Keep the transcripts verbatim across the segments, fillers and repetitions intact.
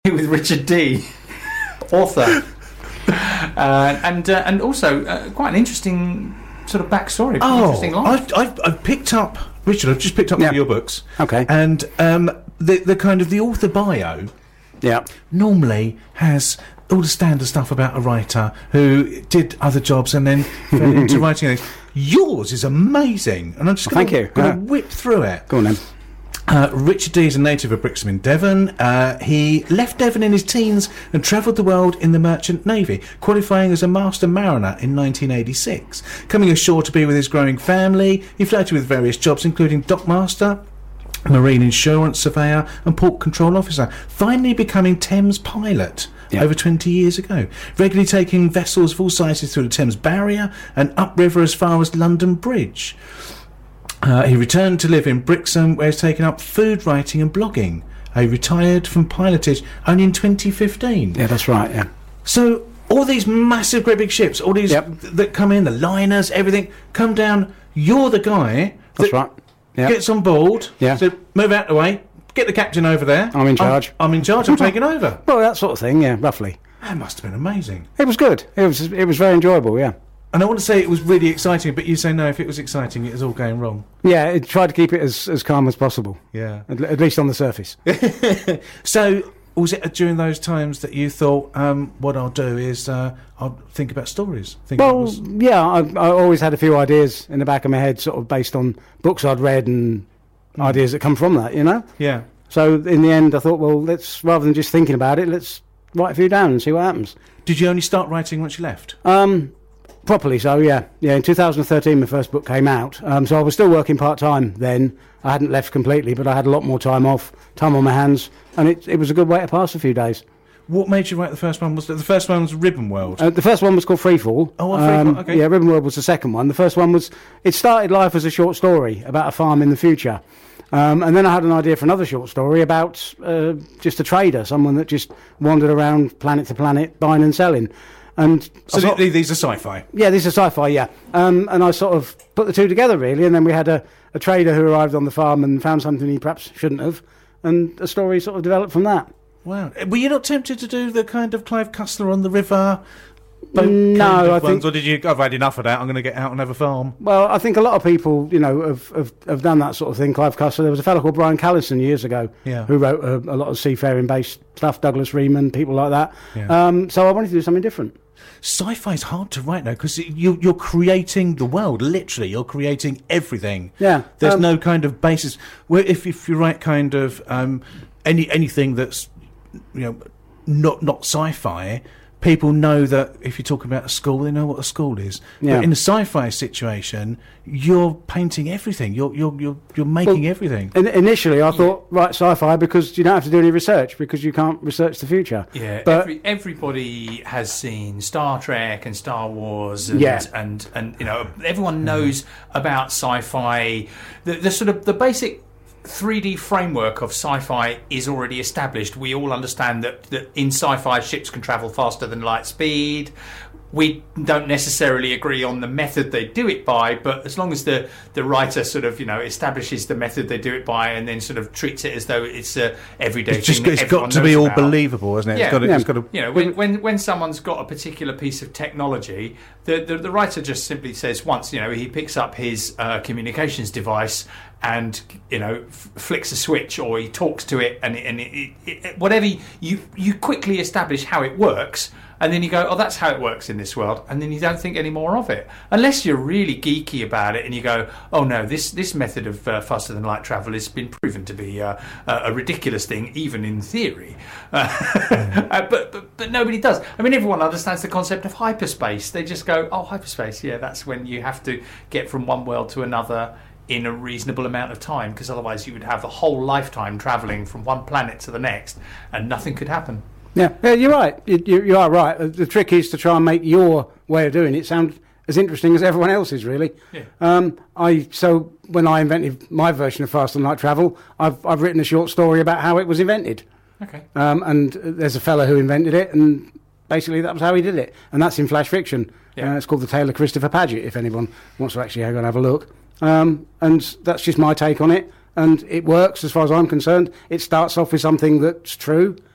with Richard D, author, uh, and uh, and also uh, quite an interesting sort of backstory. Oh, interesting life. I've, I've, I've picked up, Richard. I've just picked up Yeah. one of your books. Okay. And um, the the kind of the author bio Yeah. normally has all the standard stuff about a writer who did other jobs and then fell into writing things. Yours is amazing, and I'm just Well, going thank you. to Yeah. whip through it. Go on then. Uh, Richard D is a native of Brixham in Devon. Uh, he left Devon in his teens and travelled the world in the Merchant Navy, qualifying as a Master Mariner in nineteen eighty-six. Coming ashore to be with his growing family, he flirted with various jobs, including dockmaster, marine insurance surveyor and port control officer, finally becoming Thames pilot. Yeah. Over twenty years ago, regularly taking vessels of all sizes through the Thames Barrier and upriver as far as London Bridge. Uh, he returned to live in Brixham, where he's taken up food writing and blogging. He retired from pilotage only in twenty fifteen. Yeah, that's right, yeah. So all these massive, great big ships, all these Yep. th- that come in, the liners, everything, come down. You're the guy That's that right. Yeah. gets on board. Yeah. So move out the way. Get the captain over there. I'm in charge. I'm, I'm in charge. I'm taking over. Well, that sort of thing, yeah, roughly. That must have been amazing. It was good. It was it was very enjoyable, yeah. And I want to say it was really exciting, but you say no, if it was exciting, it was all going wrong. Yeah, it tried to keep it as, as calm as possible, Yeah. at, at least on the surface. So, was it during those times that you thought, um, what I'll do is uh, I'll think about stories? Think about Well, what's- yeah, I, I always had a few ideas in the back of my head, sort of based on books I'd read and ideas that come from that, you know? yeah. So in the end, I thought, well, let's, rather than just thinking about it, let's write a few down and see what happens. Did you only start writing once you left? Um, properly, so yeah. Yeah, in two thousand thirteen, my first book came out. Um, so I was still working part-time then. I hadn't left completely, but I had a lot more time off, time on my hands, and it, it was a good way to pass a few days. What made you write the first one? Was the first one was Ribbon World? Uh, the first one was called Freefall. Oh, Freefall, okay. Yeah, Ribbon World was the second one. The first one was, it started life as a short story about a farm in the future. Um, and then I had an idea for another short story about uh, just a trader, someone that just wandered around planet to planet, buying and selling. And so I th- thought- th- these are sci-fi. yeah, this is sci-fi, yeah. Um, and I sort of put the two together, really, and then we had a, a trader who arrived on the farm and found something he perhaps shouldn't have, and a story sort of developed from that. Wow. Were you not tempted to do the kind of Clive Cussler on the river boat No, kind of I ones, think- or did you? I've had enough of that. I'm going to get out and have a farm. Well, I think a lot of people, you know, have, have, have done that sort of thing. Clive Cussler, there was a fellow called Brian Callison years ago Yeah. who wrote a, a lot of seafaring-based stuff, Douglas Reeman, people like that. Yeah. Um, so I wanted to do something different. Sci-fi is hard to write now because you, you're creating the world. Literally, you're creating everything. Yeah. There's um, no kind of basis. Well, if if you write kind of um, any anything that's you know not not sci-fi, people know that if you talk about a school, they know what a school is. Yeah. But in a sci-fi situation, you're painting everything. You're you're you're you're making Well, everything. In, initially, I thought, right, sci-fi, because you don't have to do any research, because you can't research the future. Yeah, But every, everybody has seen Star Trek and Star Wars, and, Yeah. and and you know everyone knows about sci-fi. The, the sort of the basic three D framework of sci-fi is already established. We all understand that, that in sci-fi ships can travel faster than light speed. We don't necessarily agree on the method they do it by, but as long as the, the writer sort of, you know, establishes the method they do it by and then sort of treats it as though it's a everyday It's just thing that it's everyone got to knows be all about. believable, hasn't it? Yeah. It's got to, Yeah. it's got to, You know, when, when when someone's got a particular piece of technology, the, the, the writer just simply says once, you know, he picks up his uh, communications device and, you know, f- flicks a switch or he talks to it and, it, and it, it, it, whatever, you, you quickly establish how it works. And then you go, oh, that's how it works in this world. And then you don't think any more of it. Unless you're really geeky about it and you go, oh, no, this, this method of uh, faster than light travel has been proven to be uh, a ridiculous thing, even in theory. Uh, uh, but, but but nobody does. I mean, everyone understands the concept of hyperspace. They just go, oh, hyperspace, yeah, that's when you have to get from one world to another in a reasonable amount of time, because otherwise you would have a whole lifetime travelling from one planet to the next and nothing could happen. Yeah, yeah, you're right. You, you, you are right. The, the trick is to try and make your way of doing it sound as interesting as everyone else's, really. Yeah. Um, I so when I invented my version of Fast and Light Travel, I've I've written a short story about how it was invented. Okay. Um, and there's a fella who invented it, and basically that was how he did it. And that's in Flash Fiction. Yeah. Uh, it's called The Tale of Christopher Paget, if anyone wants to actually go and have a look. Um, and that's just my take on it. And it works as far as I'm concerned. It starts off with something that's true.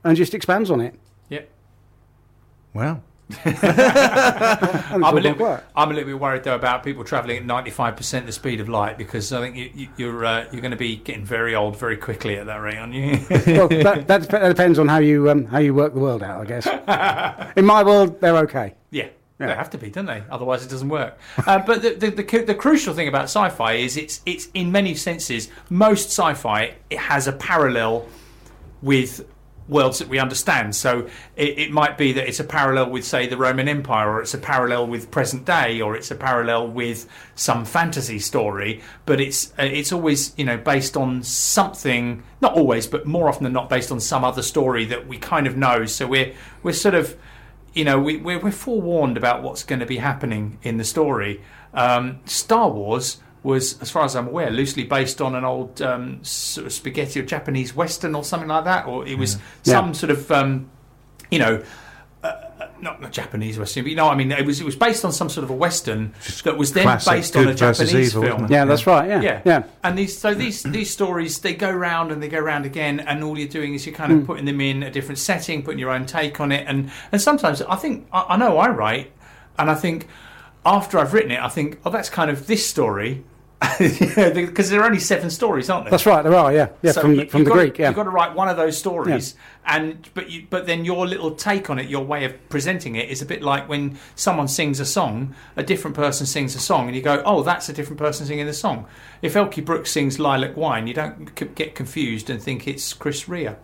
and just expands on it. Yeah. Wow. And it's I'm all a, little gone bit, I'm a little bit worried though about people travelling at ninety-five percent the speed of light, because I think you, you, you're uh, you're going to be getting very old very quickly at that rate, aren't you? well, that, that, that depends on how you um, how you work the world out, I guess. In my world, they're okay. Yeah. Yeah. They have to be, don't they? Otherwise, it doesn't work. Uh, but the, the, the the crucial thing about sci-fi is it's it's in many senses, most sci-fi, it has a parallel with worlds that we understand. So it, it might be that it's a parallel with, say, the Roman Empire, or it's a parallel with present day, or it's a parallel with some fantasy story. But it's uh, it's always, you know, based on something. Not always, but more often than not, based on some other story that we kind of know. So we're we're sort of, you know, we, we're, we're forewarned about what's going to be happening in the story. Um, Star Wars was, as far as I'm aware, loosely based on an old um, sort of spaghetti or Japanese Western or something like that, or it was Yeah. some sort of, um, you know, uh, not not Japanese Western, but you know, what I mean, it was it was based on some sort of a Western that was then Classic based on a good versus Japanese evil, film. wasn't it? Yeah, that's right. Yeah, Yeah, yeah. And these so these these stories, they go round and they go round again, and all you're doing is you're kind of Mm. putting them in a different setting, putting your own take on it, and and sometimes I think I, I know I write, and I think after I've written it, I think, oh, that's kind of this story, because there are only seven stories, aren't there? That's right. There are. Yeah, yeah. So from you- the, from you've the got to- Greek. Yeah. You've got to write one of those stories, and but you, but then your little take on it, your way of presenting it, is a bit like when someone sings a song, a different person sings a song, and you go, oh, that's a different person singing the song. If Elkie Brooks sings Lilac Wine, you don't c- get confused and think it's Chris Rea.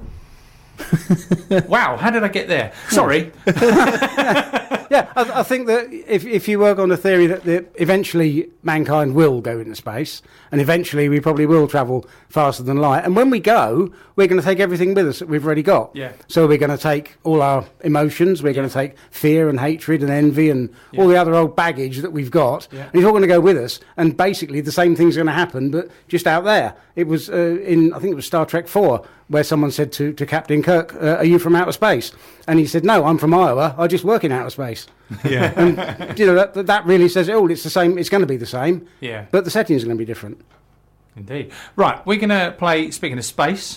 Wow, how did I get there? Sorry. Yeah, I, I think that if if you work on the theory that the, eventually mankind will go into space, and eventually we probably will travel faster than light, and when we go, we're going to take everything with us that we've already got. Yeah. So we're going to take all our emotions, we're going to take fear and hatred and envy and Yeah. all the other old baggage that we've got, Yeah. and it's all going to go with us, and basically the same thing's going to happen, but just out there. It was uh, in, I think it was Star Trek four, where someone said to, to Captain Kirk, uh, are you from outer space? And he said, no, I'm from Iowa, I just work in outer space. Yeah. And, you know, that, that really says it all. It's the same, it's going to be the same, Yeah, but the settings are going to be different. indeed. Right, we're going to play, speaking of space,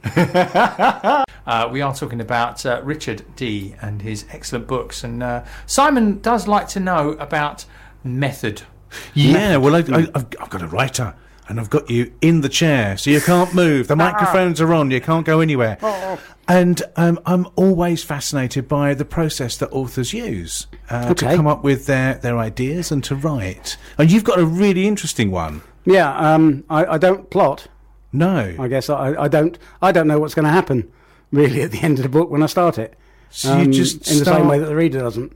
uh, we are talking about uh, Richard D. and his excellent books. And uh, Simon does like to know about method. Yeah, well, I, I, I've, I've got a writer, and I've got you in the chair, so you can't move. The microphones are on, you can't go anywhere. And um, I'm always fascinated by the process that authors use uh, to Okay. come up with their, their ideas and to write. And you've got a really interesting one. Yeah, um, I, I don't plot. No. I guess I, I don't. I don't know what's going to happen really at the end of the book when I start it. So Um, you just in the start, same way that the reader doesn't.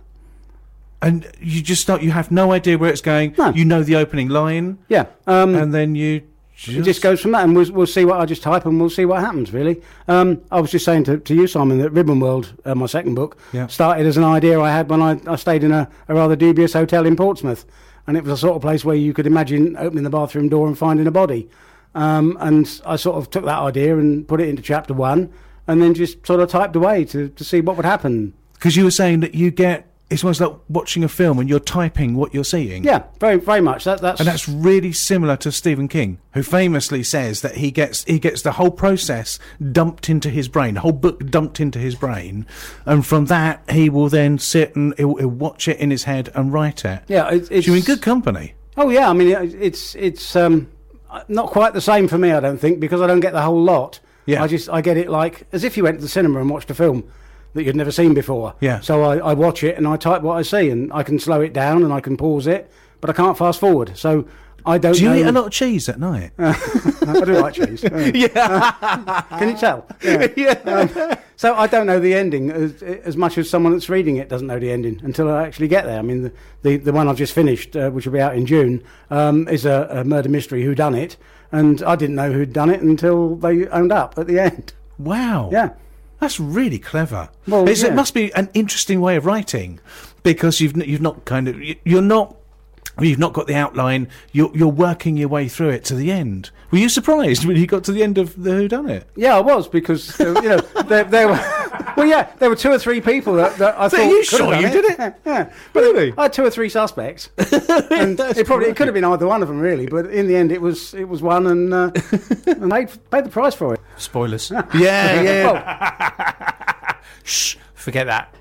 and you just start. You have no idea where it's going. No. You know the opening line, Yeah, um, and then you just, it just goes from that, and we'll, we'll see what I just type, and we'll see what happens. Really, um, I was just saying to, to you, Simon, that Ribbon World, uh, my second book, Yeah. started as an idea I had when I, I stayed in a, a rather dubious hotel in Portsmouth, and it was a sort of place where you could imagine opening the bathroom door and finding a body. Um, and I sort of took that idea and put it into chapter one, and then just sort of typed away to, to see what would happen. because you were saying that you get. It's almost like watching a film and you're typing what you're seeing. Yeah, very, very much. That, that's And that's really similar to Stephen King, who famously says that he gets he gets the whole process dumped into his brain, the whole book dumped into his brain, and from that he will then sit and he'll, he'll watch it in his head and write it. yeah. It, it's So you're in good company. Oh yeah, I mean it- it's it's um, not quite the same for me, I don't think, because I don't get the whole lot. Yeah. I just I get it like as if you went to the cinema and watched a film that you'd never seen before. Yeah. So I, I watch it and I type what I see, and I can slow it down and I can pause it, but I can't fast forward. So I don't. Do you know. eat a lot of cheese at night? I do like cheese. yeah. Can you tell? Yeah. yeah. So I don't know the ending as, as much as someone that's reading it doesn't know the ending until I actually get there. I mean, the the, the one I've just finished, uh, which will be out in June, um, is a, a murder mystery whodunit, and I didn't know who'd done it until they owned up at the end. Wow. Yeah. That's really clever. Well, It's- yeah. It must be an interesting way of writing, because you've n- you've not kind of you- you're not you've not got the outline. You're you're working your way through it to the end. Were you surprised when you got to the end of the Whodunit? Yeah, I was, because uh, you know there, there were well, yeah, there were two or three people that, that I So thought. are you could have sure done you did it? Yeah, yeah. Really? I had two or three suspects, and That's it probably great. it could have been either one of them really, but in the end it was it was one, and uh, and paid paid the price for it. Spoilers. Yeah, yeah. forget that.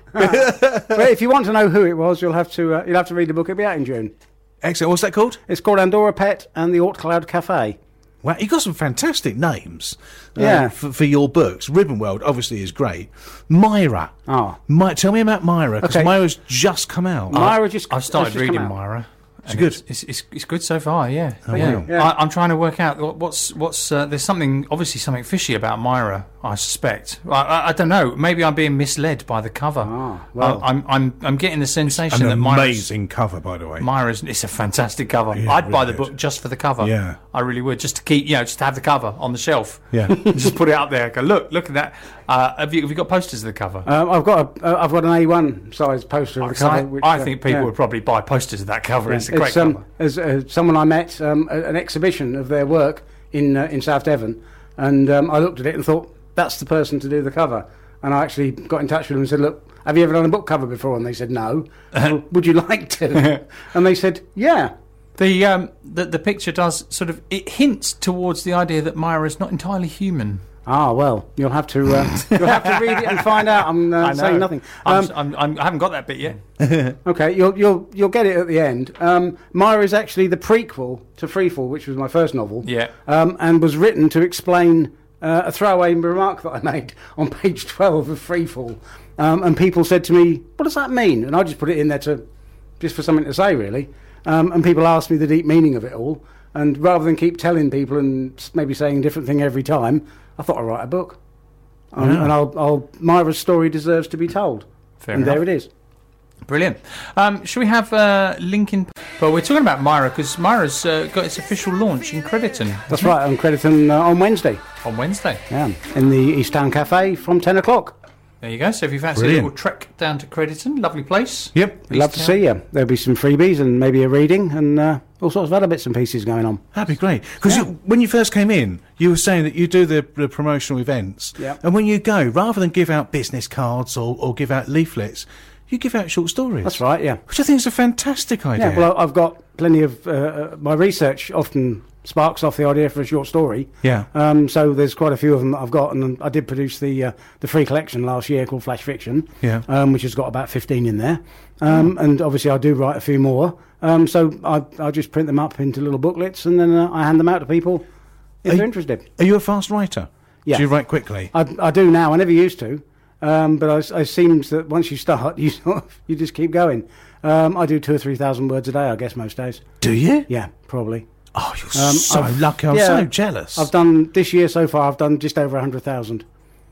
But if you want to know who it was, you'll have to uh, you'll have to read the book. It'll be out in June. Excellent. What's that called? It's called Andorra Pet and the Ortcloud Cafe. Wow, you got some fantastic names. uh, Yeah. for, for your books. Ribbon World obviously is great. Myra. Oh. My, tell me about Myra, because Okay. Myra's just come out. Myra just I've started has just come reading out. Myra. It's and good. It's, it's, it's, it's good so far. Yeah. Oh, yeah. wow. Yeah. I, I'm trying to work out what- what's what's. Uh, there's something obviously something fishy about Myra. I suspect. I, I, I don't know. Maybe I'm being misled by the cover. Ah, well. I, I'm I'm I'm getting the sensation An that Myra's, amazing cover, by the way. Myra's. It's a fantastic cover. Yeah, I'd buy really the good. book just for the cover. Yeah. I really would, just to keep you know, just to have the cover on the shelf. Yeah. Just put it up there. Go look, look at that. Uh, have you have you got posters of the cover? Um, I've got a, uh, I've got an A one size poster of the Because I, cover. which, I uh, think people yeah. would probably buy posters of that cover. Yeah. It's a great um, cover. As uh, someone I met, um, a- an exhibition of their work in uh, in South Devon, and um, I looked at it and thought, that's the person to do the cover. And I actually got in touch with them and said, look, have you ever done a book cover before? And they said, no. Well, would you like to? And they said, yeah. The um the the picture does sort of it hints towards the idea that Myra is not entirely human. Ah, well, you'll have to uh, you'll have to read it and find out. I'm uh, I know. saying nothing. I'm, Um, I'm, I'm, I haven't got that bit yet. Okay, you'll you'll you'll get it at the end. Um, Myra is actually the prequel to Freefall, which was my first novel. Yeah. Um, and was written to explain uh, a throwaway remark that I made on page twelve of Freefall. Um, and people said to me, "What does that mean?" And I just put it in there to just for something to say, really. Um, and people asked me the deep meaning of it all. And rather than keep telling people and s- maybe saying a different thing every time, I thought I'd write a book. Um, Yeah. And I'll, I'll Myra's story deserves to be told. Fair and enough. there it is. Brilliant. Um, should we have uh, Linkin? Well, we're talking about Myra because Myra's uh, got its official launch in Crediton That's right, on Crediton uh, on Wednesday. on Wednesday. Yeah, in the East Town Cafe from ten o'clock. There you go. So if you fancy Brilliant. a little trek down to Crediton, lovely place. Yep. We'd love to see you. There'll be some freebies and maybe a reading and uh, all sorts of other bits and pieces going on. That'd be great. Because Yeah. when you first came in, you were saying that you do the, the promotional events. Yeah. And when you go, rather than give out business cards or, or give out leaflets, you give out short stories. That's right, yeah. Which I think is a fantastic idea. Yeah, well, I've got plenty of... Uh, uh, my research often sparks off the idea for a short story. Yeah. Um, so there's quite a few of them that I've got, and I did produce the uh, the free collection last year called Flash Fiction, Yeah. um, which has got about fifteen in there. Um, And obviously I do write a few more. Um, so I, I just print them up into little booklets, and then uh, I hand them out to people if Are they're you- interested. Are you a fast writer? Yeah. Do you write quickly? I, I do now. I never used to, um, but I, it seems that once you start, you sort of, you just keep going. Um, I do two or three thousand words a day, I guess, most days. Do you? Yeah, probably. Oh, you're Um, so I've- lucky. I'm yeah, so jealous. I've done this year so far. I've done just over a hundred thousand.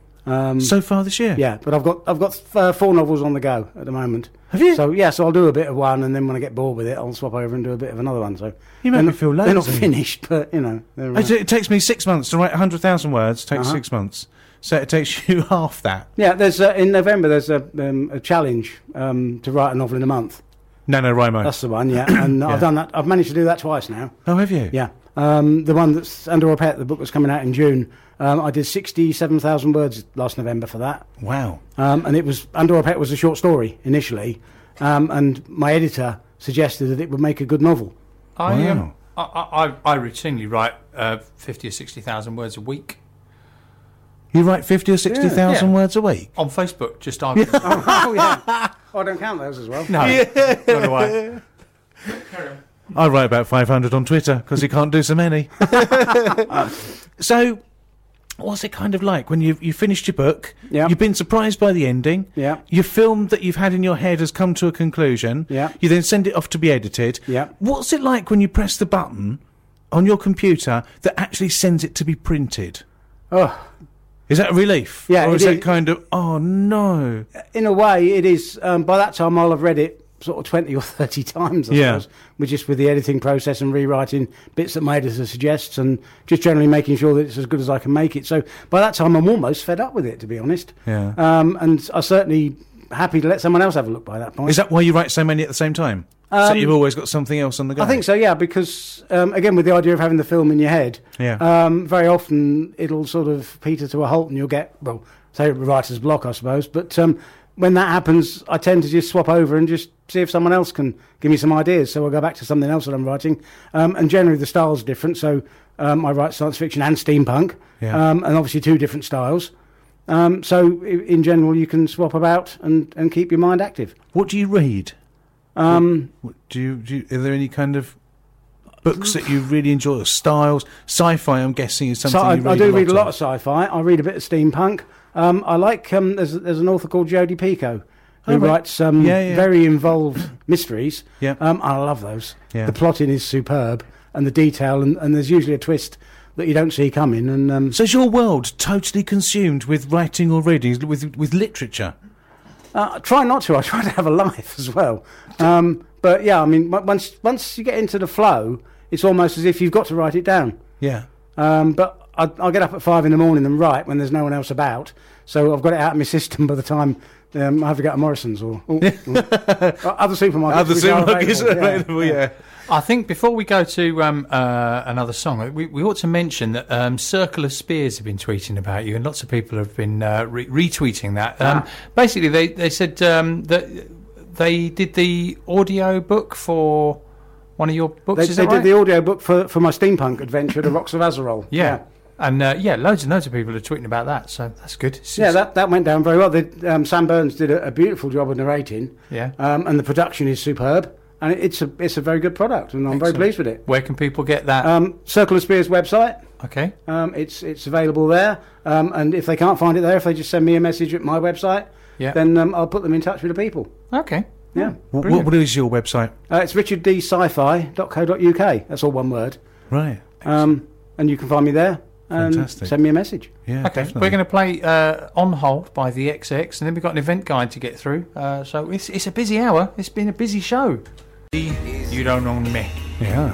Um, so far this year? yeah, but I've got I've got uh, four novels on the go at the moment. Have you? So yeah, so I'll do a bit of one, and then when I get bored with it, I'll swap over and do a bit of another one. So You make they're me not- feel They're not lazy. finished, but you know. they're, uh, It, it takes me six months to write one hundred thousand words. It takes Uh-huh. six months. So it takes you half that. yeah, there's uh, in November there's a um, a challenge um, to write a novel in a month. NaNoWriMo. That's the one, yeah. And Yeah. I've done that. I've managed to do that twice now. Oh, have you? Yeah. Um, the one that's Andorra Pet, the book that's coming out in June. Um, I did sixty-seven thousand words last November for that. Wow. Um, and it was Andorra Pet was a short story initially, um, and my editor suggested that it would make a good novel. I, um, Wow. I, I, I routinely write uh, fifty or sixty thousand words a week You write fifty or sixty thousand Yeah. words a week? on Facebook. Just arguing. oh, oh, yeah. Oh, I don't count those as well. No, not do I. I write about five hundred on Twitter because you can't do so many. So, what's it kind of like when you've you finished your book? Yeah. You've been surprised by the ending. Yeah. Your film that you've had in your head has come to a conclusion. Yeah. You then send it off to be edited. Yeah. What's it like when you press the button on your computer that actually sends it to be printed? Oh, Is that a relief? Yeah, Or it is that is. kind of, oh no. in a way, it is. Um, by that time, I'll have read it sort of twenty or thirty times, I Yeah. suppose, with just with the editing process and rewriting bits that my editor suggests, and just generally making sure that it's as good as I can make it. So by that time, I'm almost fed up with it, to be honest. Yeah. Um, and I'm certainly happy to let someone else have a look by that point. Is that why you write so many at the same time? so Um, you've always got something else on the go? I think so, yeah, because um, again, with the idea of having the film in your head, Yeah. um, very often it'll sort of peter to a halt, and you'll get, well, say writer's block, I suppose. But um, when that happens, I tend to just swap over and just see if someone else can give me some ideas. So I'll go back to something else that I'm writing, um, and generally the style's different. So um, I write science fiction and steampunk, Yeah. um, and obviously two different styles. Um, so, i- in general, you can swap about and, and keep your mind active. What do you read? Um, What, do, you, do you? Are there any kind of books that you really enjoy? Or styles, sci-fi, I'm guessing, is something so I, you read I do a lot read a lot of. of sci-fi. I read a bit of steampunk. Um, I like. Um, there's, there's an author called Jodie Picoult who Oh, right. writes um, Yeah, yeah. very involved mysteries. Yeah. Um, I love those. Yeah. The plotting is superb, and the detail, and, and there's usually a twist that you don't see coming. And um, So is your world totally consumed with writing or reading, with with literature? uh, I try not to. I try to have a life as well. Um, but yeah, I mean, on- once once you get into the flow, it's almost as if you've got to write it down. Yeah. Um, but I, I'll get up at five in the morning and write when there's no one else about. So I've got it out of my system by the time um, I have to go to Morrison's or, or, or other supermarkets. Other which are supermarkets available, are available, yeah. I think before we go to um, uh, another song, we, we ought to mention that um, Circle of Spears have been tweeting about you, and lots of people have been uh, re- retweeting that. Um, Ah. Basically, they, they said um, that they did the audio book for one of your books, They, is they that right? did the audio book for, for my steampunk adventure, The Rocks of Azerol. yeah. And uh, yeah, loads and loads of people are tweeting about that, so that's good. It's- Yeah, that, that went down very well. The, um, Sam Burns did a, a beautiful job of narrating, yeah. um, and the production is superb, and it, it's a it's a very good product, and I'm Excellent. very pleased with it. Where can people get that? Um, Circle of Spears website, okay. um, it's it's available there, um, and if they can't find it there, if they just send me a message at my website, Yeah. then um, I'll put them in touch with the people. Okay. Yeah, What, Brilliant. what is your website? uh, it's richard d sci fi dot co dot uk. That's all one word, Right. um, and you can find me there and Fantastic. send me a message. Yeah. Okay, definitely. we're going to play uh, On Hold by the X X, and then we've got an event guide to get through. Uh, so it's it's a busy hour. It's been a busy show. You don't own me. Yeah.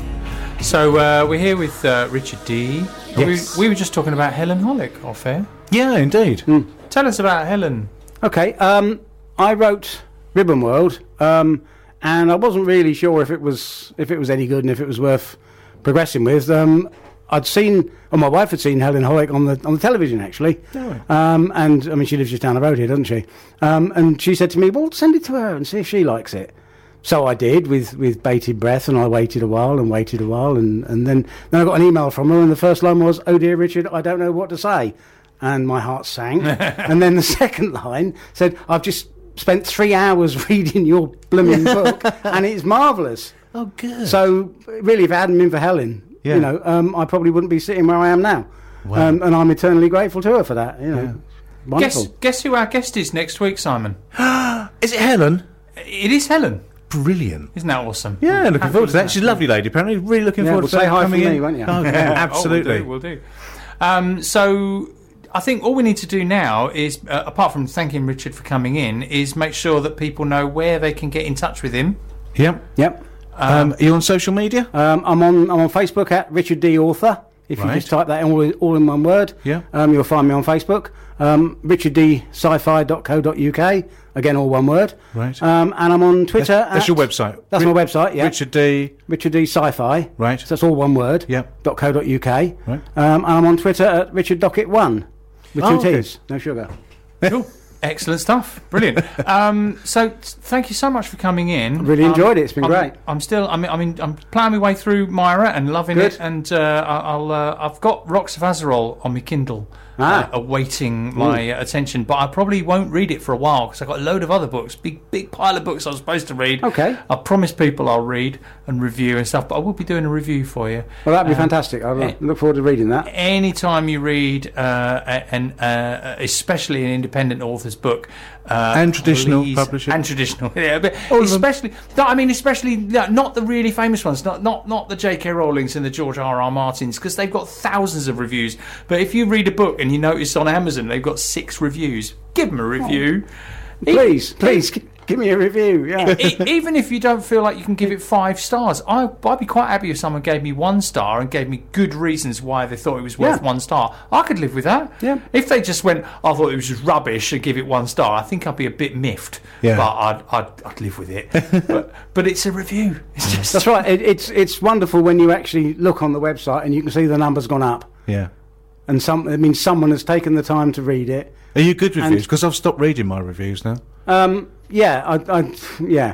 So uh, we're here with uh, Richard D. Yes. We, we were just talking about Helen Hollick off air. Yeah, indeed. Tell us about Helen. Okay, um, I wrote Ribbon World, um, and I wasn't really sure if it was if it was any good and if it was worth progressing with. Um, I'd seen, or my wife had seen Helen Hollick on the on the television actually, um, and I mean she lives just down the road here, doesn't she? Um, and she said to me, "Well, send it to her and see if she likes it." So I did with, with bated breath, and I waited a while and waited a while, and, and then then I got an email from her, and the first line was, "Oh dear, Richard, I don't know what to say," and my heart sank. And then the second line said, "I've just spent three hours reading your blooming book, and it's marvellous." Oh, good. So really, if it hadn't been for Helen, Yeah. you know, um, I probably wouldn't be sitting where I am now, Wow. um, and I'm eternally grateful to her for that. You know, Yeah. wonderful. Guess, guess who our guest is next week, Simon? Is it Helen? It is Helen. Brilliant. Isn't that awesome? Yeah, looking Happy forward with to that. She's a lovely lady, apparently. Really looking Yeah, forward well, to say her hi coming from in. me, won't you? Oh, yeah, absolutely. Oh, we'll do. We'll do. Um, so I think all we need to do now is, uh, apart from thanking Richard for coming in, is make sure that people know where they can get in touch with him. Yep. Yep. Um, are you on social media? Um, I'm on I'm on Facebook at Richard D Author. If you Right. just type that in all, all in one word, Yeah. um, you'll find me on Facebook. Um, richard d sci fi dot co dot uk. Again, all one word. Right. Um, and I'm on Twitter. That's, that's at- your website. That's my website. Yeah. Richard D. Richard D Sci-Fi. Right. So that's all one word. Yep. Dot co. Dot uk. Right. Um, and I'm on Twitter at Richard Dockett One with two Oh, okay. T's, no sugar. Cool. Excellent stuff. Brilliant. um, so t- thank you so much for coming in. Really enjoyed it. It's been I'm, great. I'm still. I mean, I mean, I'm ploughing my way through Myra and loving Good. it. And uh, I- I'll. Uh, I've got Rocks of Azerol on my Kindle, Ah. uh, awaiting my uh, attention. But I probably won't read it for a while because I've got a load of other books, big, big pile of books I was supposed to read. Okay. I promised people I'll read and review and stuff, but I will be doing a review for you. Well, that'd be Um, fantastic. I eh. look forward to reading that. Anytime you read, uh, and uh, especially an independent author's book, uh, And traditional please- publisher. and traditional, yeah, but All of them. especially, no, I mean, especially no, not the really famous ones, not not not the J K Rowlings and the George R R Martins, because they've got thousands of reviews. But if you read a book and you notice on Amazon they've got six reviews, give them a review. E- Please, please, g- give me a review. Yeah. E- even if you don't feel like you can give it five stars, I, I'd be quite happy if someone gave me one star and gave me good reasons why they thought it was worth Yeah. one star. I could live with that. Yeah. If they just went, I thought it was just rubbish and give it one star, I think I'd be a bit miffed. Yeah. But I'd, I'd, I'd live with it. but, but it's a review. It's just That's right. It, it's it's wonderful when you actually look on the website and you can see the numbers gone up, Yeah. and some. I mean, someone has taken the time to read it. Are you good And- reviews? Because I've stopped reading my reviews now. Um, yeah, I, I, yeah.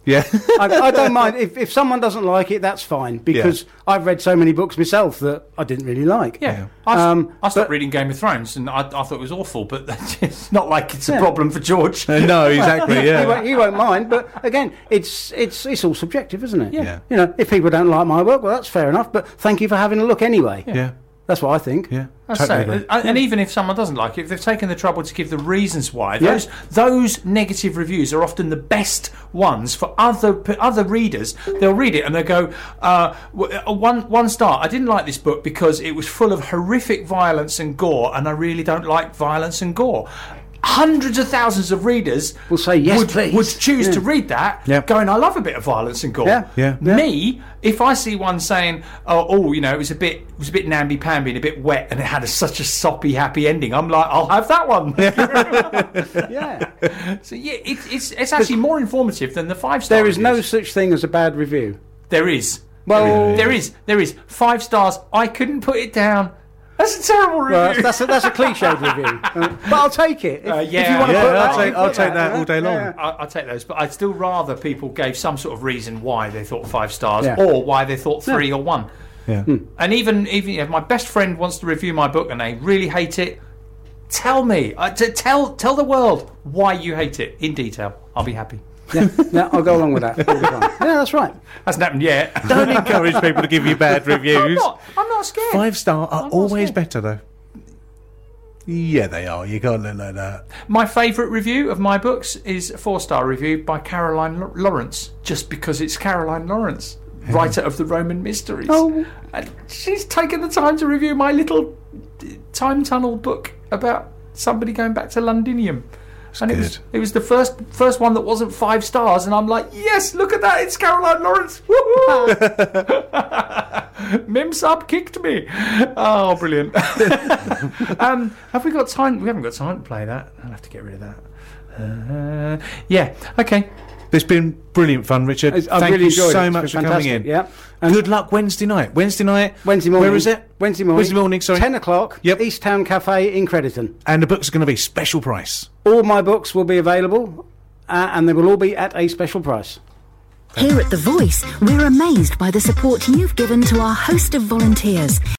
Yeah. I, I don't mind. If, if someone doesn't like it, that's fine, because Yeah. I've read so many books myself that I didn't really like. Yeah, I, s- Um, I stopped but- reading Game of Thrones, and I, I thought it was awful. But it's not like it's a Yeah. problem for George. Uh, no, exactly. He, Yeah. won't, he won't mind, but again, it's it's it's all subjective, isn't it? Yeah. Yeah. You know, if people don't like my work, well, that's fair enough. But thank you for having a look anyway. Yeah. That's what I think. Yeah. I Totally say, agree. and and even if someone doesn't like it, if they've taken the trouble to give the reasons why, Yeah. those those negative reviews are often the best ones for other p- other readers. They'll read it and they'll go, uh, w- uh, one one star. I didn't like this book because it was full of horrific violence and gore, and I really don't like violence and gore. Hundreds of thousands of readers Will say, "Yes, would, please." would choose Yeah. to read that, Yeah. going, I love a bit of violence and gore. Yeah. Yeah. Me, if I see one saying, "Oh, oh, you know, it was a bit, it was a bit namby-pamby and a bit wet, and it had a, such a soppy, happy ending," I'm like, I'll have that one. Yeah. So yeah, it, it's it's actually more informative than the five-star. There is no reviews. such thing as a bad review. There is. Well- there is. There is five stars. I couldn't put it down. That's a terrible review. Well, that's a, that's a cliched review, Uh, but I'll take it. If, Uh, if yeah, you want to yeah, put I'll that, take- you I'll put take that yeah, all day long. yeah. I, I'll take those, but I'd still rather people gave some sort of reason why they thought five stars, Yeah. or why they thought three or one. Yeah. And even even if my best friend wants to review my book and they really hate it, tell me, uh, to tell tell the world why you hate it in detail. I'll be happy. Yeah, yeah, I'll go along with that. all the time. Yeah, that's right. Hasn't happened yet. Don't encourage people to give you bad I'm reviews. not. I'm not scared. Five star are not always scared. better, though. Yeah, they are. You can't look like that. My favourite review of my books is a four-star review by Caroline L- Lawrence, just because it's Caroline Lawrence, writer of the Roman Mysteries. Oh. And she's taken the time to review my little uh, time tunnel book about somebody going back to Londinium. And it was good. it was the first first one that wasn't five stars, and I'm like, yes, look at that, it's Caroline Lawrence. Woohoo! Mim Sub kicked me. Oh, brilliant. um, have we got time? We haven't got time to play that. I'll have to get rid of that. Uh, yeah, okay. It's been brilliant fun, Richard. It's- I've Thank really you enjoyed so it. It's much for been coming fantastic, in. yeah. And Good luck Wednesday night. Wednesday night. Wednesday morning. Where is it? Wednesday morning. Wednesday morning, sorry. ten o'clock. Yep. East Town Cafe in Crediton. And the books are going to be special price. All my books will be available, uh, and they will all be at a special price. Here at The Voice, we're amazed by the support you've given to our host of volunteers.